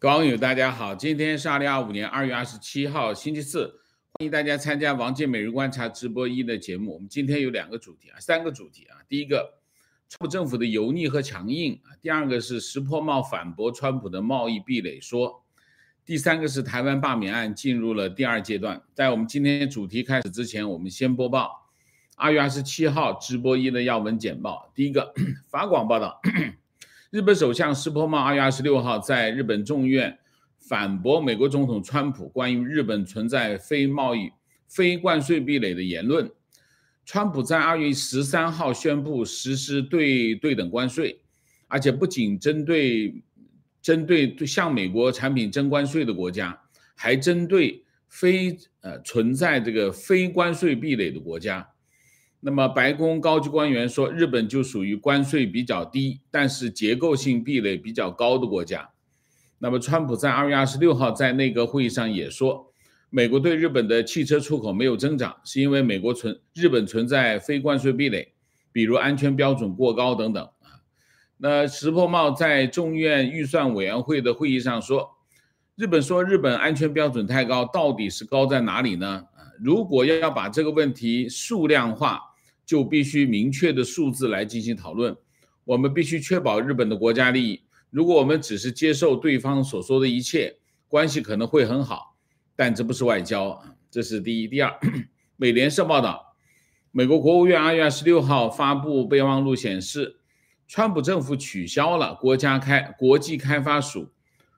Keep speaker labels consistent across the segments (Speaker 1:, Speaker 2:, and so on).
Speaker 1: 各位网友，大家好，今天是2025年2月27号，星期四，欢迎大家参加王健每日观察直播1的节目。我们今天有3个主题啊。第一个，川普政府的油腻和强硬啊；第二个是石破茂反驳川普的贸易壁垒说；第三个是台湾罢免案进入了第2阶段。在我们今天主题开始之前，我们先播报2月27号直播1的要闻简报。第一个，法广报道。日本首相石破茂2月26号在日本众议院反驳美国总统川普关于日本存在非关税壁垒的言论。川普在2月13号宣布实施对等关税，而且不仅针对向美国产品征关税的国家，还针对存在非关税壁垒的国家。那么白宫高级官员说，日本就属于关税比较低，但是结构性壁垒比较高的国家。那么川普在2月26号在内阁会议上也说，美国对日本的汽车出口没有增长，是因为日本存在非关税壁垒，比如安全标准过高等等。那石破茂在众议院预算委员会的会议上说，日本安全标准太高，到底是高在哪里呢？如果要把这个问题数量化，就必须明确的数字来进行讨论。我们必须确保日本的国家利益。如果我们只是接受对方所说的一切，关系可能会很好，但这不是外交。这是第一。第二，美联社报道，美国国务院2月26号发布备忘录显示，川普政府取消了国际开发署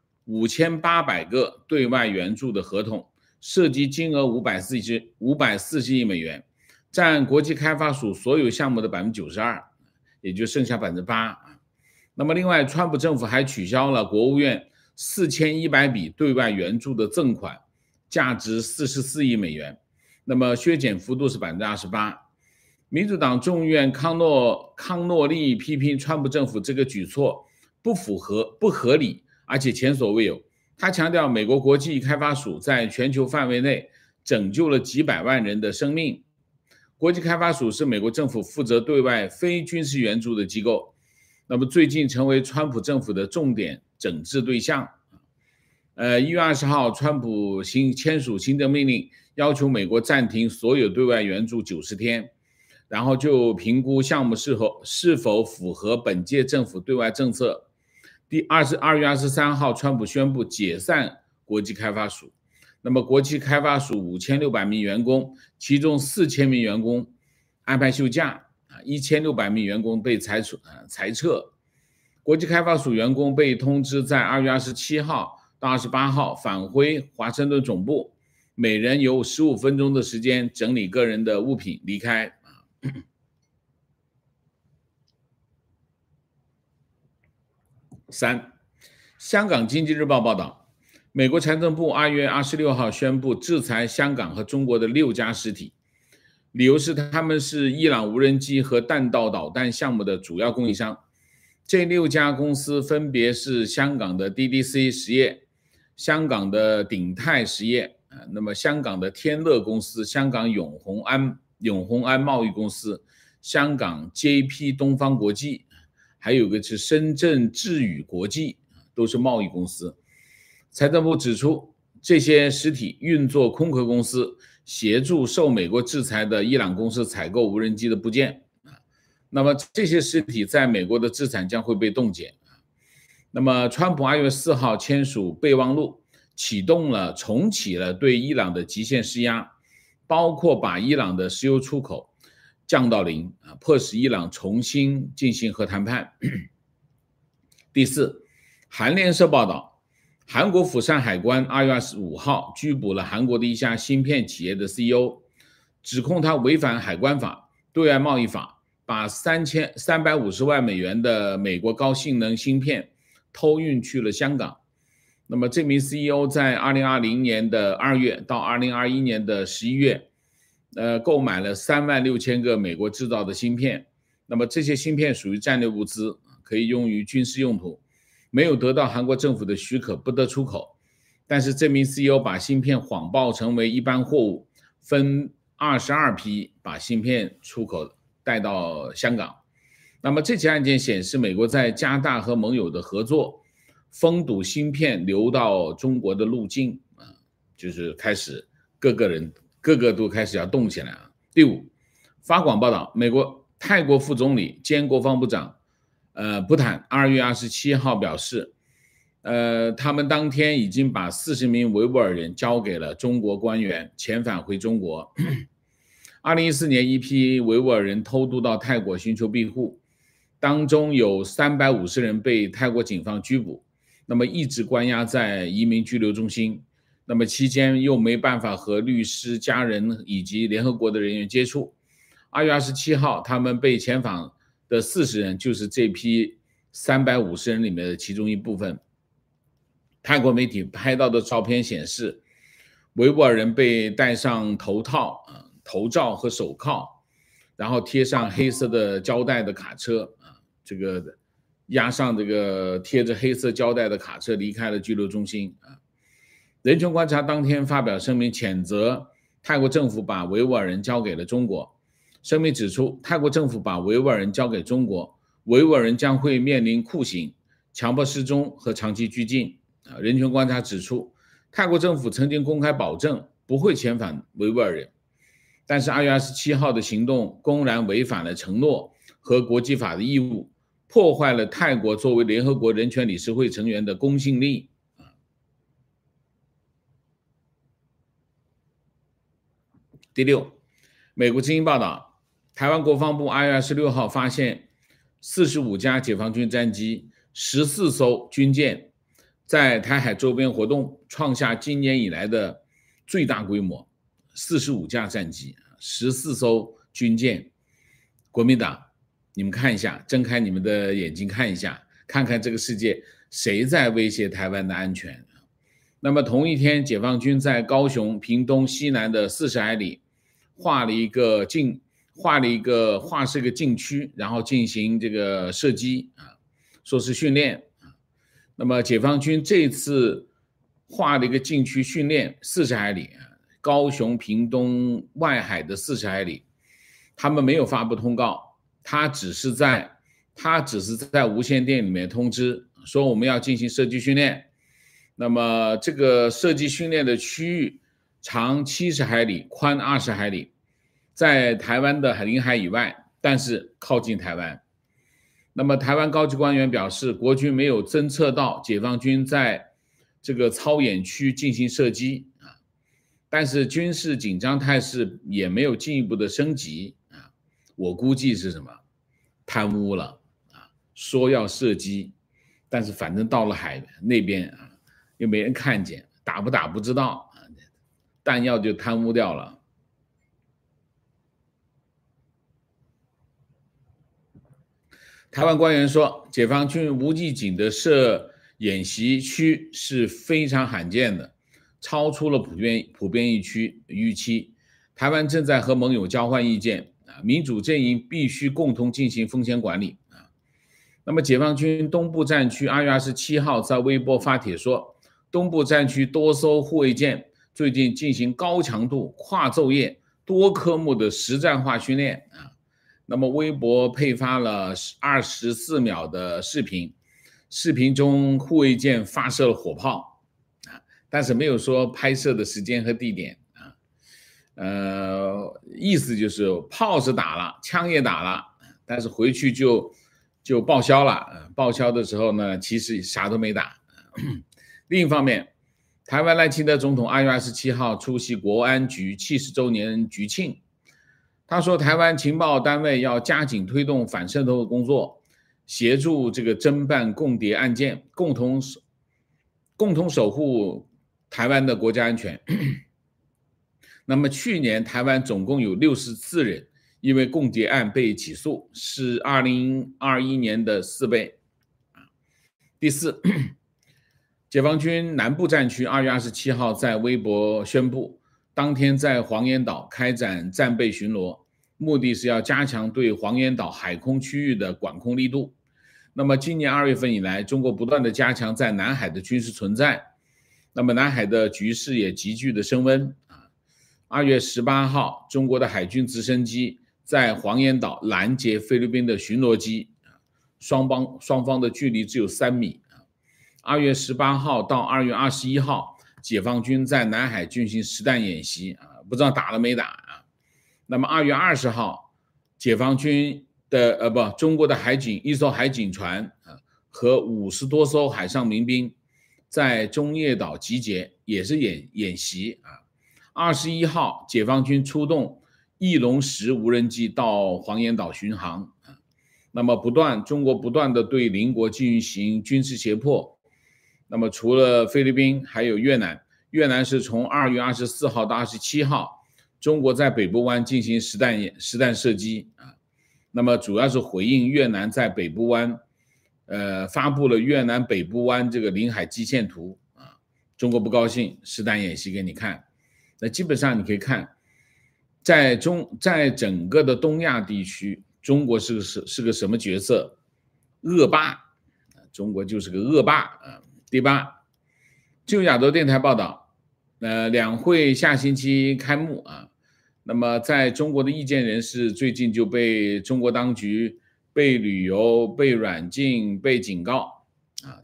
Speaker 1: 5800个对外援助的合同，涉及金额540亿美元。占国际开发署所有项目的92%，也就剩下8%。那么另外，川普政府还取消了国务院4100笔对外援助的赠款，价值44亿美元，那么削减幅度是28%。民主党众议院康诺利批评川普政府这个举措不合理，而且前所未有。他强调，美国国际开发署在全球范围内拯救了几百万人的生命。国际开发署是美国政府负责对外非军事援助的机构，那么最近成为川普政府的重点整治对象。1月20号，川普签署行政命令，要求美国暂停所有对外援助90天，然后就评估项目是否符合本届政府对外政策。2月23号，川普宣布解散国际开发署。那么国际开发署5600名员工，其中4000名员工安排休假，1600名员工被裁撤。国际开发署员工被通知在2月27号到28号返回华盛顿总部，每人有15分钟的时间整理个人的物品离开。3. 香港经济日报报道，美国财政部2月26号宣布制裁香港和中国的6家实体，理由是他们是伊朗无人机和弹道导弹项目的主要供应商。这6家公司分别是香港的 DDC 实业、香港的鼎泰实业，那么香港的天乐公司、香港永宏安贸易公司、香港 JP 东方国际，还有个是深圳智宇国际，都是贸易公司。财政部指出，这些实体运作空壳公司，协助受美国制裁的伊朗公司采购无人机的部件。那么这些实体在美国的资产将会被冻结。那么川普2月4号签署备忘录，重启了对伊朗的极限施压，包括把伊朗的石油出口降到0，迫使伊朗重新进行核谈判。第4，韩联社报道，韩国釜山海关2月25号拘捕了韩国的一家芯片企业的 CEO， 指控他违反海关法、对外贸易法，把350万美元的美国高性能芯片偷运去了香港。那么这名 CEO 在2020年的2月到2021年的11月，购买了36000个美国制造的芯片。那么这些芯片属于战略物资，可以用于军事用途，没有得到韩国政府的许可，不得出口。但是这名 CEO 把芯片谎报成为一般货物，分22批把芯片出口带到香港。那么这起案件显示，美国在加大和盟友的合作， 封堵芯片流到中国的路径啊，就是开始各个都开始要动起来啊。第五，法广报道，泰国副总理兼国防部长布坦2月27号表示，他们当天已经把40名维吾尔人交给了中国官员，遣返回中国。2014年，一批维吾尔人偷渡到泰国寻求庇护，当中有350人被泰国警方拘捕，那么一直关押在移民拘留中心。那么期间又没办法和律师、家人以及联合国的人员接触。2月27号，他们被遣返的40人就是这批350人里面的其中一部分。泰国媒体拍到的照片显示，维吾尔人被戴上头套、头罩和手铐，然后贴上黑色的胶带的卡车这个压上这个贴着黑色胶带的卡车离开了拘留中心人权观察当天发表声明，谴责泰国政府把维吾尔人交给了中国。声明指出，泰国政府把维吾尔人交给中国，维吾尔人将会面临酷刑、强迫失踪和长期拘禁。人权观察指出，泰国政府曾经公开保证不会遣返维吾尔人，但是2月27号的行动公然违反了承诺和国际法的义务，破坏了泰国作为联合国人权理事会成员的公信力。第六，美国之音报道，台湾国防部2月26号发现45架解放军战机、14艘军舰在台海周边活动，创下今年以来的最大规模。45架战机、14艘军舰，国民党，你们看一下，睁开你们的眼睛看一下，看看这个世界谁在威胁台湾的安全。那么同一天，解放军在高雄屏东西南的40海里画是个禁区，然后进行这个射击说是训练那么解放军这次画了一个禁区训练40海里高雄屏东外海的40海里，他们没有发布通告，他只是在无线电里面通知说我们要进行射击训练。那么这个射击训练的区域长70海里，宽20海里，在台湾的领海以外，但是靠近台湾。那么台湾高级官员表示，国军没有侦测到解放军在这个操演区进行射击但是军事紧张态势也没有进一步的升级我估计是什么？贪污了说要射击，但是反正到了海那边又没人看见，打不打不知道弹药就贪污掉了。台湾官员说，解放军无预警的设演习区是非常罕见的，超出了普遍预期。台湾正在和盟友交换意见民主阵营必须共同进行风险管理那么解放军东部战区2月27号在微博发帖说，东部战区多艘护卫舰最近进行高强度、跨昼夜、多科目的实战化训练那么微博配发了24秒的视频，视频中护卫舰发射了火炮但是没有说拍摄的时间和地点意思就是炮是打了，枪也打了，但是回去就报销了报销的时候呢，其实啥都没打另一方面，台湾赖清德总统2月27号出席国安局70周年局庆，他说台湾情报单位要加紧推动反渗透的工作，协助这个侦办共谍案件，共同守护台湾的国家安全那么去年台湾总共有64人因为共谍案被起诉，是2021年的4倍第四，解放军南部战区2月27号在微博宣布，当天在黄岩岛开展战备巡逻，目的是要加强对黄岩岛海空区域的管控力度。那么今年2月份以来，中国不断的加强在南海的军事存在，那么南海的局势也急剧的升温2月18号，中国的海军直升机在黄岩岛拦截菲律宾的巡逻机，双方的距离只有3米 2月18号到2月21号，解放军在南海进行实弹演习啊，不知道打了没打啊。那么2月20号，解放军的中国的一艘海警船啊和50多艘海上民兵在中业岛集结，也是演习啊。21号，解放军出动翼龙10无人机到黄岩岛巡航啊。那么中国不断的对邻国进行军事胁迫。那么除了菲律宾，还有越南。越南是从2月24号到27号，中国在北部湾进行实弹射击啊。那么主要是回应越南在北部湾，发布了越南北部湾这个领海基线图啊。中国不高兴，实弹演习给你看。那基本上你可以看，在整个的东亚地区，中国是个什么角色？恶霸，中国就是个恶霸啊。第8，自由亚洲电台报道，两会下星期开幕啊。那么在中国的意见人士最近就被中国当局被旅游、被软禁、被警告啊。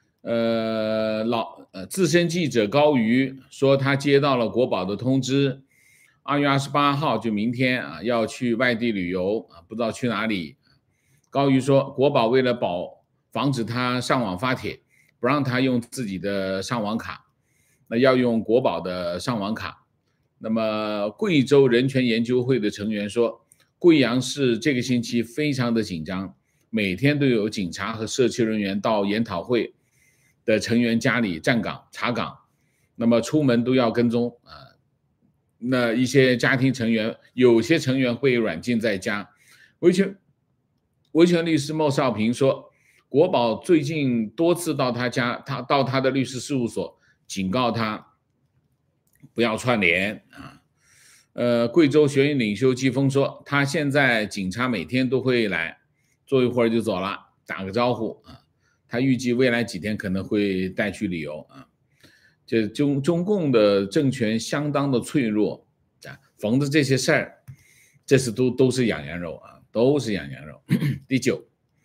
Speaker 1: 资深记者高瑜说，他接到了国保的通知，2月28号就明天啊要去外地旅游啊，不知道去哪里。高瑜说，国保为了防止他上网发帖，不让他用自己的上网卡，那要用国保的上网卡。那么贵州人权研究会的成员说，贵阳市这个星期非常的紧张，每天都有警察和社区人员到研讨会的成员家里查岗，那么出门都要跟踪啊。那一些家庭成员，有些成员会软禁在家。维权律师孟少平说，国保最近多次到到他的律师事务所警告他不要串联啊。贵州学运领袖季风说，他现在警察每天都会来，坐一会儿就走了，打个招呼啊。他预计未来几天可能会带去旅游啊。这中共的政权相当的脆弱啊，逢着这些事儿，这是都是养羊肉啊，都是养羊肉。第9，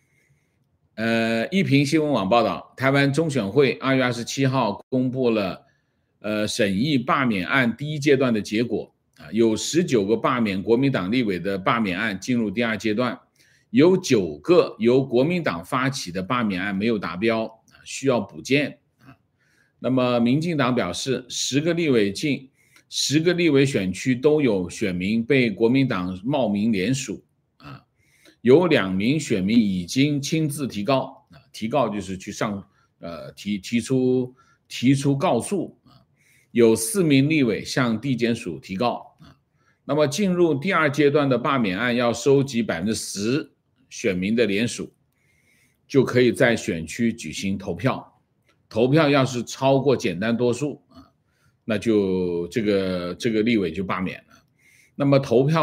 Speaker 1: 一平新闻网报道，台湾中选会2月27号公布了审议罢免案第1阶段的结果啊，有19个罢免国民党立委的罢免案进入第2阶段，有9个由国民党发起的罢免案没有达标啊，需要补件啊。那么民进党表示，10个立委选区都有选民被国民党冒名联署啊，有2名选民已经亲自提告啊，提告就是去提出告诉啊，有4名立委向地检署提告啊。那么进入第2阶段的罢免案要收集10%选民的联署，就可以在选区举行投票。投票要是超过简单多数啊，那就这个立委就罢免了。那么投票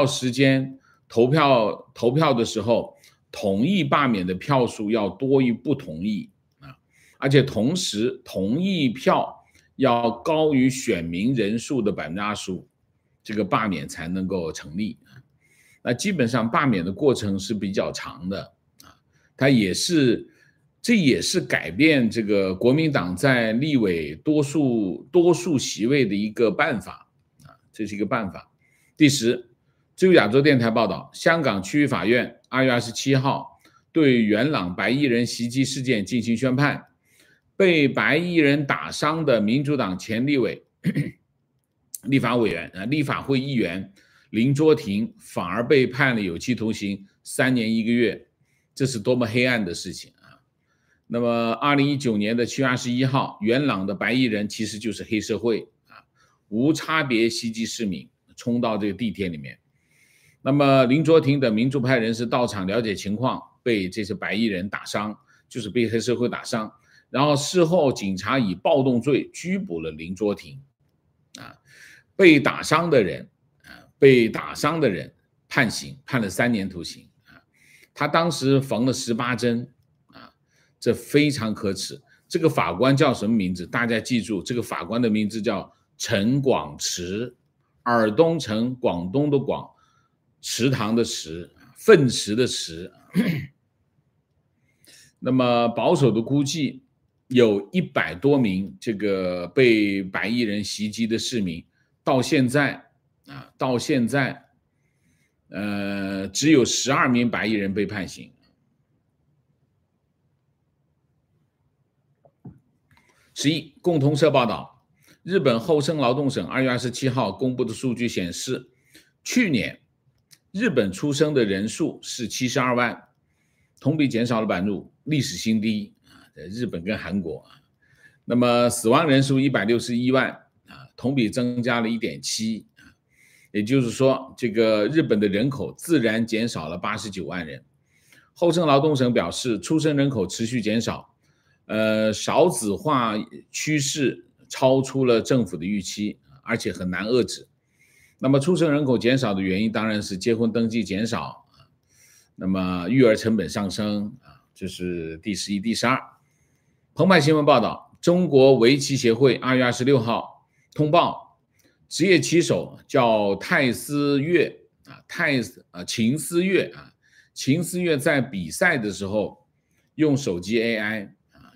Speaker 1: 的时候，同意罢免的票数要多于不同意啊，而且同时同意票要高于选民人数的25%，这个罢免才能够成立啊。那基本上罢免的过程是比较长的啊，这也是改变这个国民党在立委多数席位的一个办法啊，这是一个办法。第10，自由亚洲电台报道，香港区域法院2月27号对元朗白衣人袭击事件进行宣判，被白衣人打伤的民主党前立委、立法会议员林卓廷反而被判了有期徒刑3年1个月，这是多么黑暗的事情啊！那么2019年的7月21号，元朗的白衣人其实就是黑社会啊，无差别袭击市民，冲到这个地铁里面。那么林卓廷等民主派人士到场了解情况，被这些白衣人打伤，就是被黑社会打伤。然后事后警察以暴动罪拘捕了林卓廷啊，被打伤的人判了3年徒刑啊，他当时缝了18针啊，这非常可耻。这个法官叫什么名字？大家记住，这个法官的名字叫陈广池，尔东陈，广东的广，池塘的池，粪池的池。那么保守的估计， 有100多名这个被白衣人袭击的市民，到现在只有12名白衣人被判刑。11，共同社报道，日本厚生劳动省2月27号公布的数据显示，去年日本出生的人数是72万，同比减少了5%，历史新低啊！日本跟韩国啊，那么死亡人数161万啊，同比增加了1.7啊，也就是说，这个日本的人口自然减少了89万人。厚生劳动省表示，出生人口持续减少。少子化趋势超出了政府的预期，而且很难遏制。那么出生人口减少的原因当然是结婚登记减少，那么育儿成本上升啊，这是第11、第12。澎湃新闻报道，中国围棋协会2月26号通报，职业棋手叫秦思悦秦思悦在比赛的时候用手机 AI。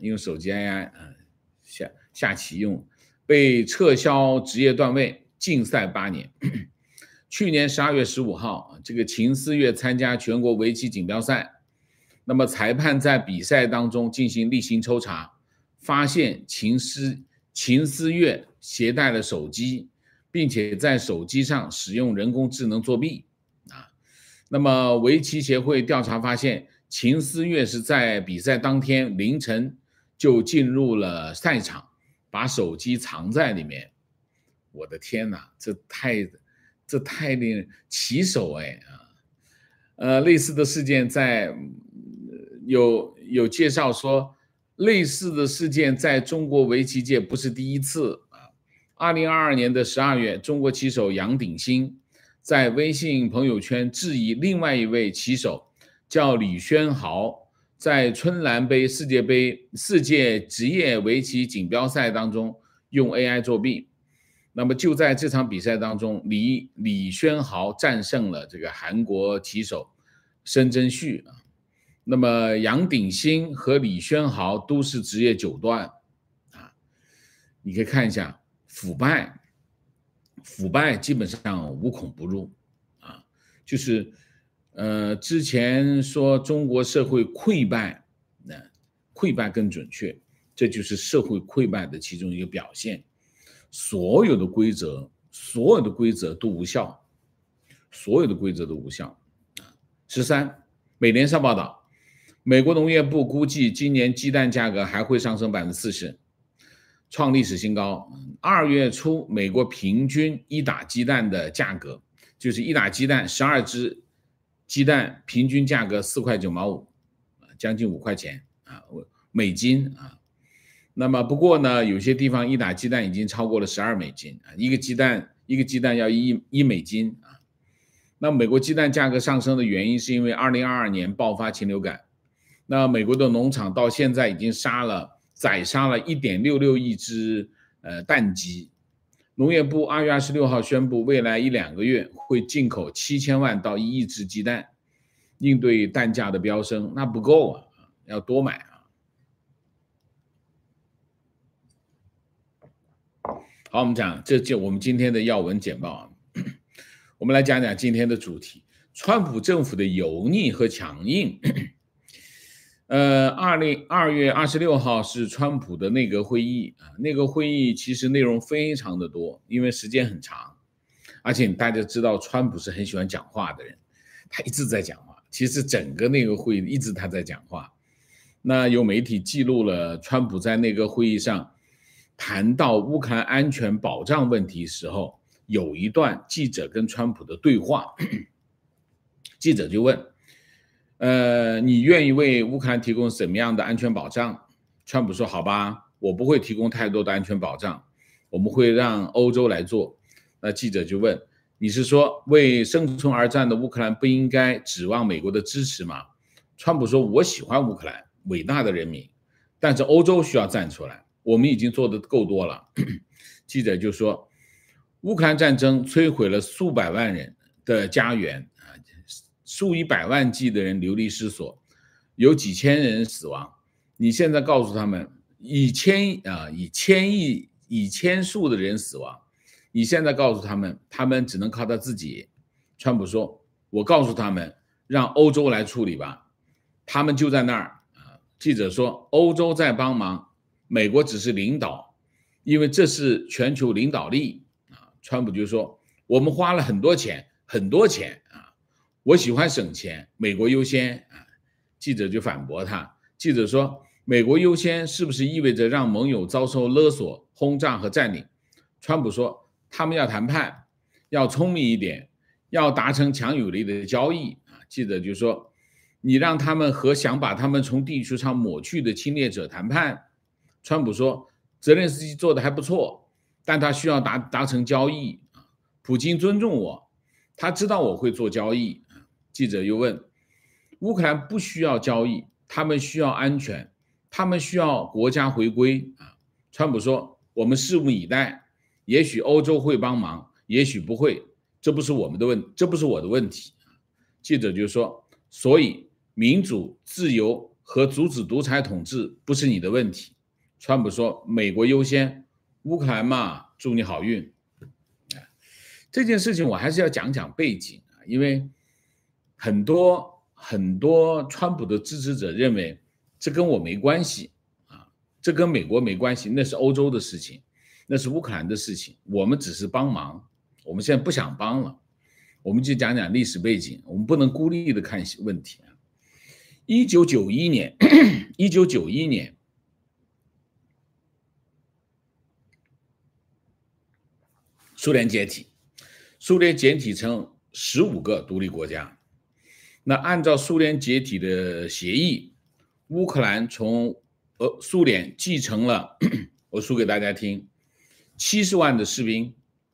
Speaker 1: 下棋用，被撤销职业段位，禁赛8年。去年12月15号，这个秦思悦参加全国围棋锦标赛，那么裁判在比赛当中进行例行抽查，发现秦思悦携带了手机，并且在手机上使用人工智能作弊啊。那么围棋协会调查发现，秦思悦是在比赛当天凌晨就进入了赛场，把手机藏在里面。我的天哪，这太令人棋手类似的事件有介绍说，类似的事件在中国围棋界不是第一次啊。2022年的12月，中国棋手杨鼎新在微信朋友圈质疑另外一位棋手叫李轩豪，在春兰杯世界职业围棋锦标赛当中用 AI 作弊。那么就在这场比赛当中，李轩豪战胜了这个韩国棋手申真旭啊。那么杨鼎新和李轩豪都是职业9段啊。你可以看一下腐败基本上无孔不入啊，就是之前说中国社会溃败，溃败更准确，这就是社会溃败的其中一个表现。所有的规则都无效13，美联社报道，美国农业部估计今年鸡蛋价格还会上升40%，创历史新高。2月初，美国平均一打鸡蛋的价格，就是一打鸡蛋12只鸡蛋平均价格4块9毛5，将近5块钱啊，美金啊。那么不过呢，有些地方一打鸡蛋已经超过了12美金啊，一个鸡蛋要1美金啊。那美国鸡蛋价格上升的原因是因为2022年爆发禽流感，那美国的农场到现在已经宰杀了 1.66 亿只蛋鸡。农业部2月26号宣布，未来1-2个月会进口7000万到1亿只鸡蛋，应对蛋价的飙升。那不够啊，要多买啊。好，我们讲这就我们今天的要闻简报啊。我们来讲讲今天的主题：川普政府的油腻和强硬。2月26号是川普的内阁会议啊，内阁会议其实内容非常的多，因为时间很长，而且大家知道川普是很喜欢讲话的人，他一直在讲话，其实整个内阁会议一直他在讲话。那有媒体记录了川普在内阁会议上谈到乌克兰安全保障问题时候，有一段记者跟川普的对话，记者就问你愿意为乌克兰提供什么样的安全保障？川普说好吧，我不会提供太多的安全保障，我们会让欧洲来做。那记者就问，你是说为生存而战的乌克兰不应该指望美国的支持吗？川普说，我喜欢乌克兰伟大的人民，但是欧洲需要站出来，我们已经做得够多了。记者就说，乌克兰战争摧毁了数百万人的家园，数以百万计的人流离失所，有几千人死亡。你现在告诉他们以千数的人死亡，你现在告诉他们，他们只能靠他自己。川普说：“我告诉他们，让欧洲来处理吧。”他们就在那儿。记者说：“欧洲在帮忙，美国只是领导，因为这是全球领导力。”川普就说：“我们花了很多钱，很多钱啊！我喜欢省钱，美国优先啊！”记者就反驳他。记者说：“美国优先是不是意味着让盟友遭受勒索、轰炸和占领？”川普说：“他们要谈判，要聪明一点，要达成强有力的交易啊！”记者就说：“你让他们和想把他们从地球上抹去的侵略者谈判？”川普说：“泽连斯基做的还不错，但他需要达成交易。普京尊重我，他知道我会做交易。”记者又问：“乌克兰不需要交易，他们需要安全，他们需要国家回归。”川普说：“我们拭目以待，也许欧洲会帮忙，也许不会，这不是我的问题。”记者就说：“所以民主、自由和阻止独裁统治不是你的问题。”川普说：“美国优先，乌克兰嘛，祝你好运。”这件事情我还是要讲讲背景，因为很多川普的支持者认为这跟我没关系这跟美国没关系，那是欧洲的事情，那是乌克兰的事情，我们只是帮忙，我们现在不想帮了。我们就讲讲历史背景，我们不能孤立的看问题。1991年苏联解体，苏联解体成15个独立国家。那按照苏联解体的协议，乌克兰从苏联继承了，我数给大家听，70万的士兵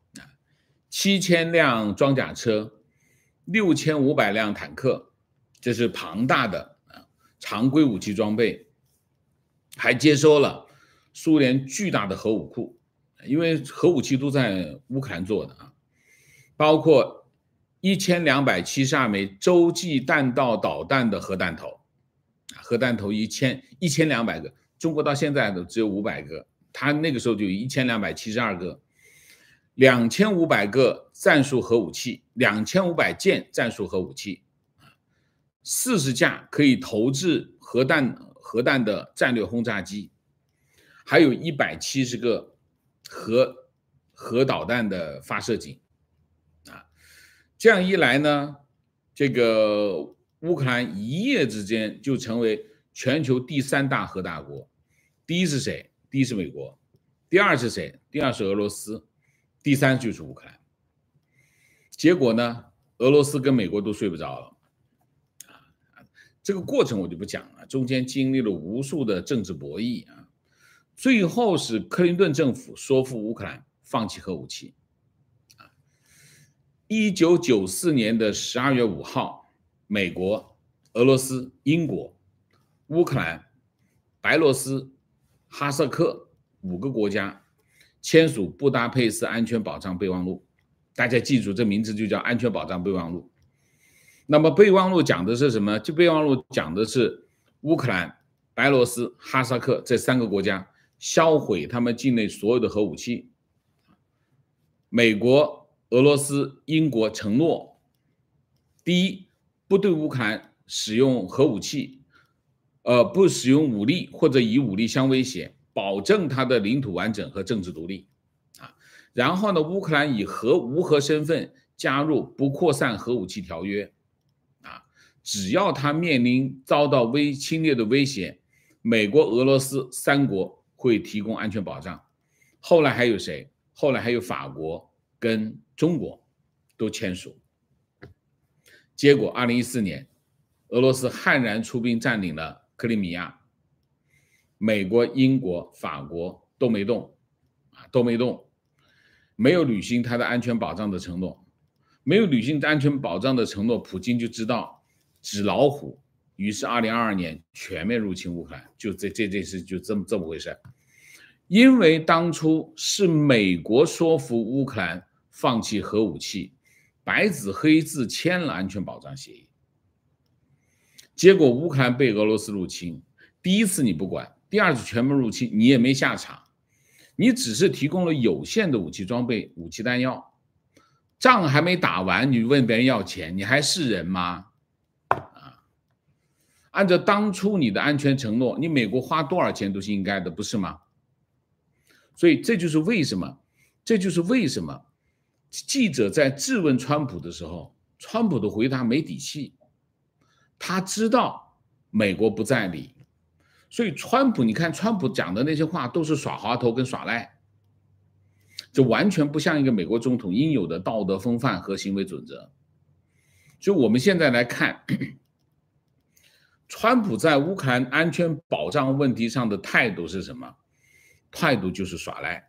Speaker 1: ，7000辆装甲车，6500辆坦克，这是庞大的常规武器装备，还接收了苏联巨大的核武库，因为核武器都在乌克兰做的包括1272枚洲际弹道导弹的核弹头，核弹头1200个，中国到现在都只有500个，他那个时候就有1272个，2500个战术核武器，2500件战术核武器，40架可以投掷核弹的战略轰炸机，还有170个核导弹的发射井这样一来呢，这个乌克兰一夜之间就成为全球第3大核大国。第一是谁？第一是美国。第二是谁？第二是俄罗斯。第3就是乌克兰。结果呢，俄罗斯跟美国都睡不着了这个过程我就不讲了，中间经历了无数的政治博弈最后是克林顿政府说服乌克兰放弃核武器。1994年的12月5号，美国、俄罗斯、英国、乌克兰、白罗斯、哈萨克5个国家签署布达佩斯安全保障备忘录。大家记住，这名字就叫安全保障备忘录。那么备忘录讲的是什么？这备忘录讲的是乌克兰、白罗斯、哈萨克这3个国家销毁他们境内所有的核武器。美国、俄罗斯、英国承诺：第一，不对乌克兰使用核武器，不使用武力或者以武力相威胁，保证它的领土完整和政治独立然后呢，乌克兰以无核身份加入不扩散核武器条约只要他面临遭到侵略的威胁，美国、俄罗斯3国会提供安全保障。后来还有谁？后来还有法国跟中国都签署。结果2014年，俄罗斯悍然出兵占领了克里米亚，美国、英国、法国都没动，没有履行他的安全保障的承诺。没有履行安全保障的承诺，普京就知道纸老虎，于是2022年全面入侵乌克兰，就这事就这么回事。因为当初是美国说服乌克兰放弃核武器，白纸黑字签了安全保障协议。结果乌克兰被俄罗斯入侵，第一次你不管， 第二次全面入侵你也没下场，你只是提供了有限的武器装备、武器弹药，仗还没打完，你问别人要钱，你还是人吗？按照当初你的安全承诺，你美国花多少钱都是应该的，不是吗？所以这就是为什么记者在质问川普的时候，川普的回答没底气，他知道美国不在理，所以你看川普讲的那些话都是耍滑头跟耍赖，这完全不像一个美国总统应有的道德风范和行为准则。所以我们现在来看川普在乌克兰安全保障问题上的态度是什么？态度就是耍赖，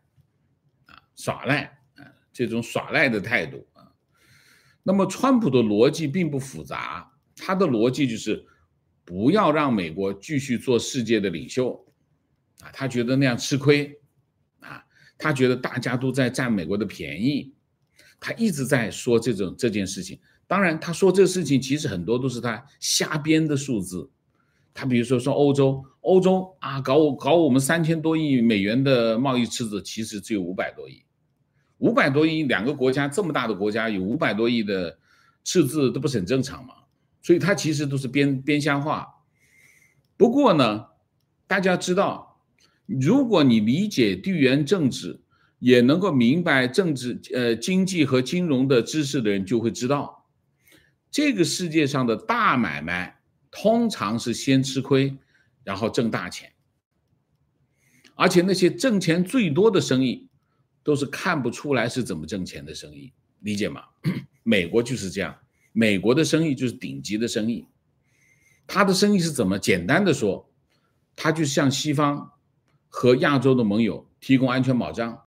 Speaker 1: 这种耍赖的态度啊。那么川普的逻辑并不复杂，他的逻辑就是不要让美国继续做世界的领袖啊，他觉得那样吃亏啊，他觉得大家都在占美国的便宜，他一直在说这件事情。当然他说这个事情其实很多都是他瞎编的数字，他比如说欧洲啊搞我们3000多亿美元的贸易赤字，其实只有500多亿，500多亿，两个国家这么大的国家有500多亿的赤字，这不是很正常吗？所以他其实都是编瞎话。不过呢，大家知道，如果你理解地缘政治，也能够明白经济和金融的知识的人就会知道，这个世界上的大买卖通常是先吃亏，然后挣大钱，而且那些挣钱最多的生意都是看不出来是怎么挣钱的生意，理解吗？美国就是这样，美国的生意就是顶级的生意，他的生意是怎么？简单的说，他就向西方和亚洲的盟友提供安全保障，